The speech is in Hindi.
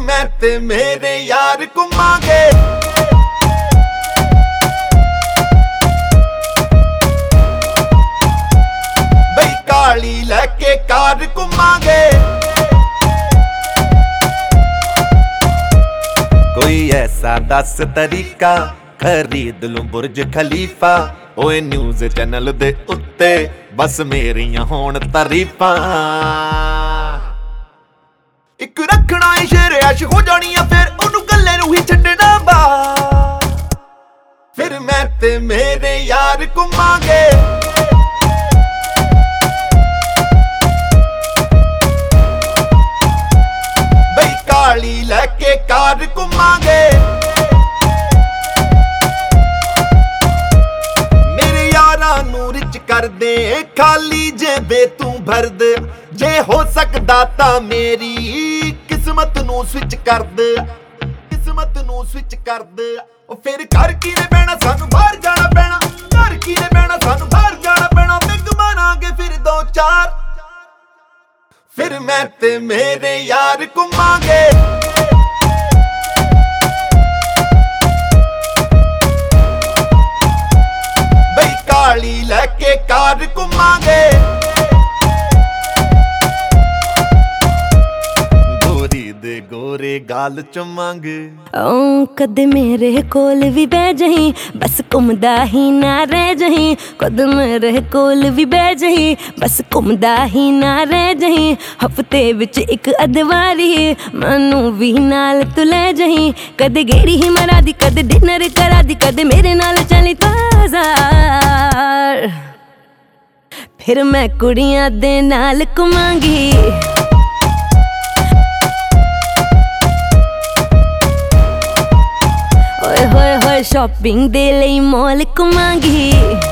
मैं ते मेरे यार घुमांगे बई काली लैके कार घुमांगे कोई ऐसा दस तरीका खरीद लूं बुर्ज खलीफा ओए न्यूज़ चैनल दे उत्ते बस मेरियां होण तारीफां इक रखना है शेर ऐश हो जानी है फिर ओनू गल्ले नू ही छड्डना बा फिर मैं ते मेरे यार घुमांगे बई काली लैके कार घुमांगे मेरे यारां नू रिच कर दे खाली जेबे तू भर दे जे हो सकदा तां मेरी किस्मत नू स्विच कर दे किस्मत नू स्विच कर दे ओ फिर घर कीने पैना सानू बाहर जाना पैना घर कीने पैना सानू बाहर जाना पैना बिग मारांगे फिर दो चार फिर मैं ते मेरे यार घुमांगे बई काली लैके कार घुमांगे गोरे गाल चुमांगे कदे मेरे कोल भी बह जही बस घुमदा ही ना रह जही कद मेरे कोल भी बह जही बस घुमदा ही ना रह जही हफ्ते विच एक अदवारी मैनू भी नाल तू ले जही कदे गेड़ी ही मरा दी कदे डिनर करा दी कदे मेरे नाल चली बाज़ार फिर मैं कुड़ियां दे नाल घुमांगी होए होए होए शॉपिंग दे लई मॉल घुमांगी